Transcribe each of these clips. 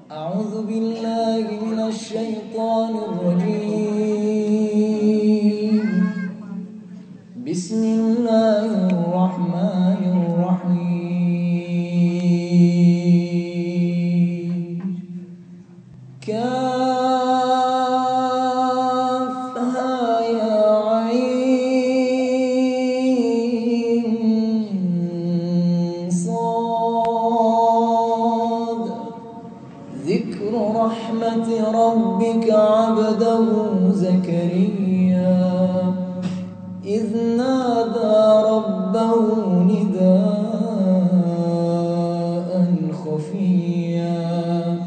أعوذ بالله من الشيطان الرجيم. بسم الله الرحمن الرحيم. كافها يا عين صاد. ذكر رحمة ربك عبده زكريا إذ نادى ربه نداء خفيا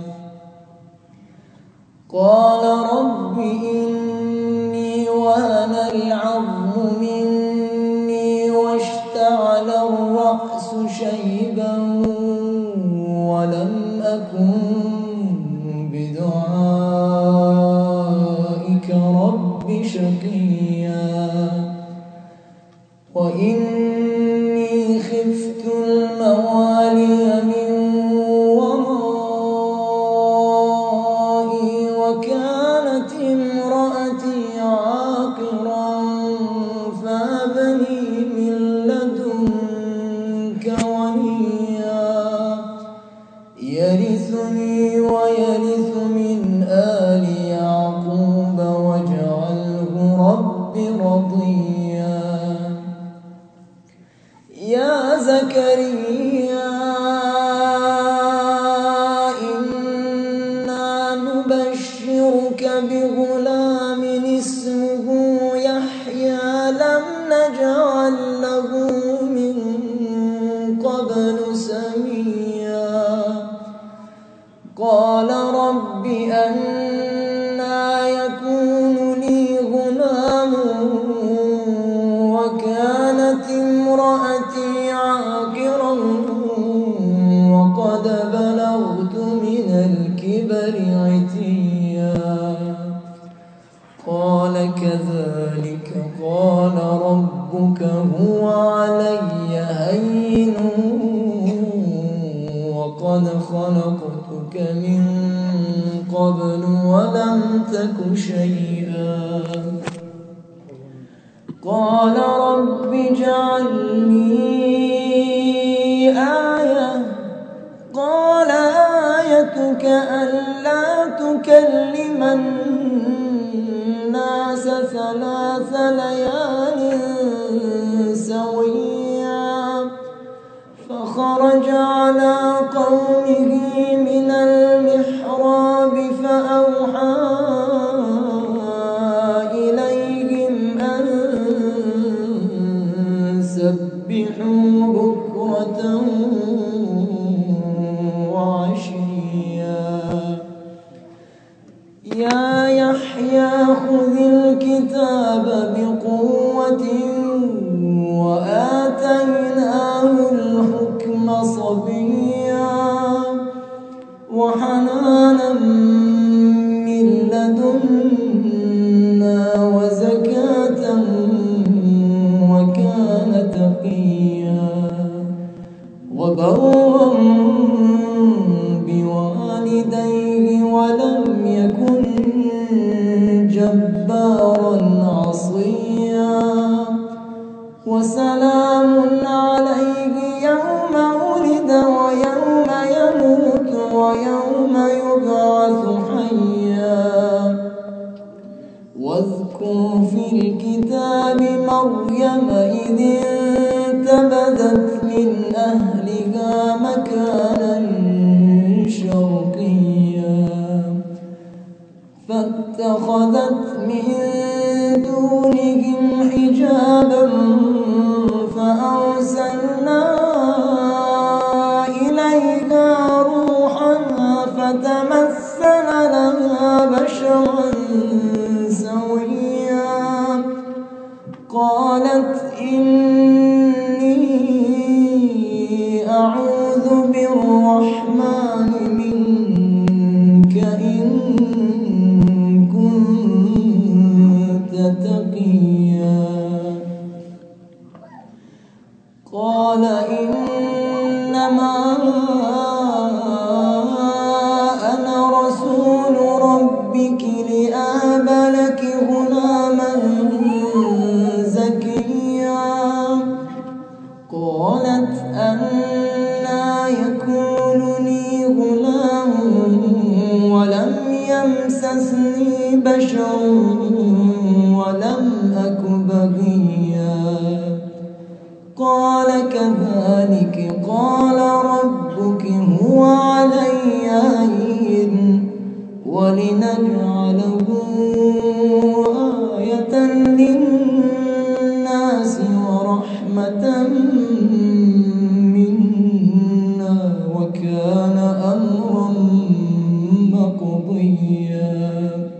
قال رب إني وهن العظم مني واشتعل الرأس شيبا ولم أكن بدعائك رب شقيا وإني خفت الموالي من ورائي وكانت امرأتي عاقرا فهب لي من لدنك وليا يرثني ويرث من آل يعقوب واجعله رب رضيا يا زكريا إنا نبشرك بغلام اسمه يحيى لم نجعل له من قبل سميا قال رب أنى يكون لي غلام وكانت امرأتي عاقرا وقد بلغت من الكبر عتيا قال كذلك قال ربك هو علي هين وقد خلقتك من قبل ولم تك شيئا قال رب اجعل لي آية قال آيتك ألا تكلم الناس 3 ليال سويا فخرج على قومه من المحراب فأوحى إليهم أن سبحوا بكرة وعشيا يا يحيى خذ الكتاب بقوة وآتيناه الحكم صبيا وحنانا من لدنا وزكاة وكان تقيا وبرا بوالديه ولم يكن جبارا عصيا وسلام عليه يوم ولد ويوم يموت ويوم يبعث حيا واذكر في الكتاب مريم إذ انتبذت من أهلها مكانا شرقيا فاتخذت من دونهم حجابا فأرسلنا إليها روحنا فتمثل لها بشرا سويا قالت إني أعوذ بالرحمن منك إن كنت تقيا قال إنما أنا ربك لآب لك غلاما زكيا قالت أنى يكون لي غلام ولم يمسسني بشر ولم أك بغيا قال كذلك قال ربك هو علي هين ولنجعله آية للناس ورحمة منا وكان أمرا مقضيا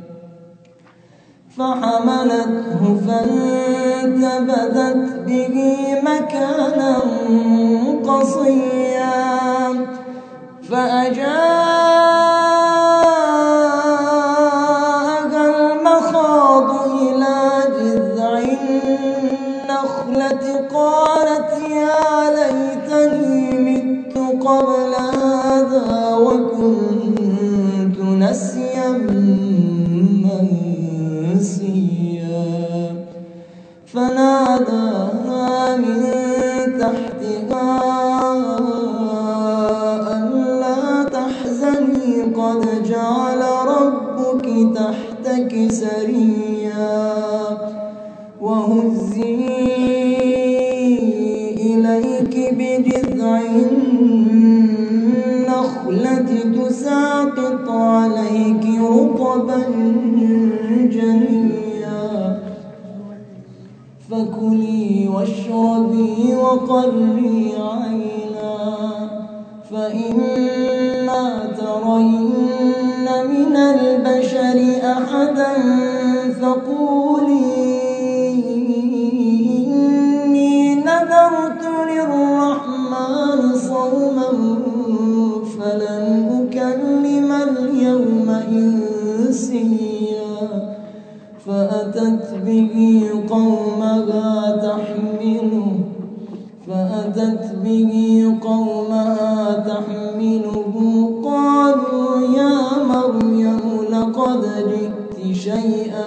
فحملته فانتبذت به مكانا قصيا فأجاءها المخاض إلى جذع النخلة قالت يا ليتني مت قبل هذا وكنت نسيا منسيا فناداها من تحتها ألا تحزني قد جعل ربك تحتك سريا وهزي إليك بجذع النخلة تساقط عليك رطبا جنيا فكلي واشربي وقري عينا فإما ترين من البشر أحدا فقولي إني نذرت للرحمن صوما فلن أكلم اليوم إنسيا فأتت به قومها تحمله قالوا يا مريم لقد جئت شيئا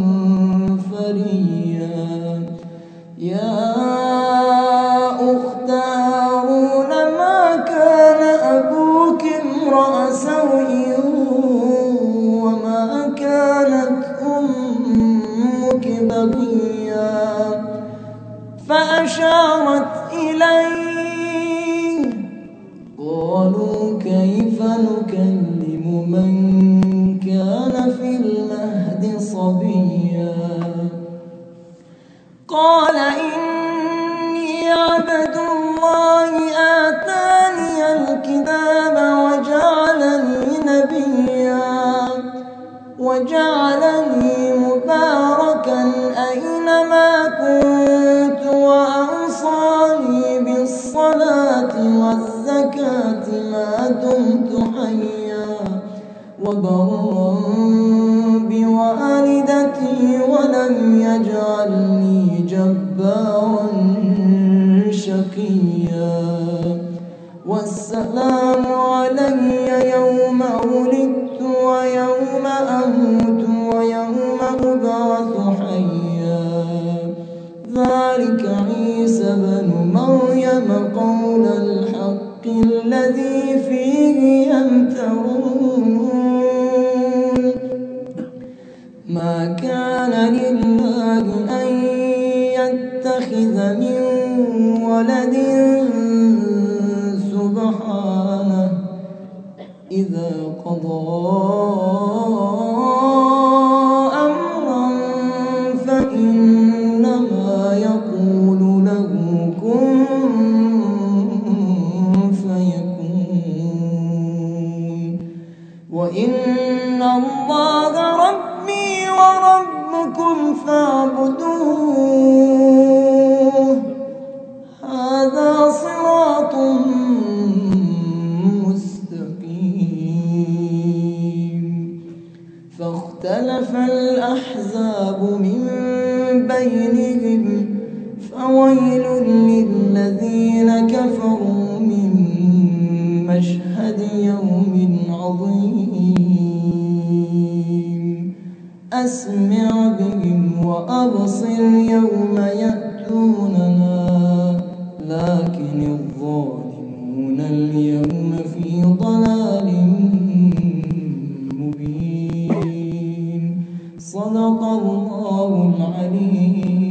فريا يا أخت هارون ما كان أبوك امرأ سوء وما كانت أمك بغيا فأشارت إليه قالوا كيف نكلم من كان في المهد صبيا قال إني عبد الله آتاني الكتاب وجعلني نبيا وجعلني مباركا أينما كنت وأوصاني بالصلاة والزكاة ما دمت حيا وبرا بوالدتي ولم يجعلني جبارا شقيا والسلام علي يوم ولدت ويوم أموت ويوم أبعث حيا ذلك عيسى بن مريم قول الحق الذي فيه يمترون ما كان لله أن يتخذ من ولد سبحانه إذا قضى أمرا فإنما يقول له كن فيكون وإن الله ربي وربكم فاعبدوه هذا صراط مستقيم فاختلف الأحزاب من بينهم فويل للذين كفروا من مشهد يوم عظيم أسمع بهم وأبصر يوم يأتوننا لكن الظالمون اليوم في ضلال مبين. صدق الله العليم.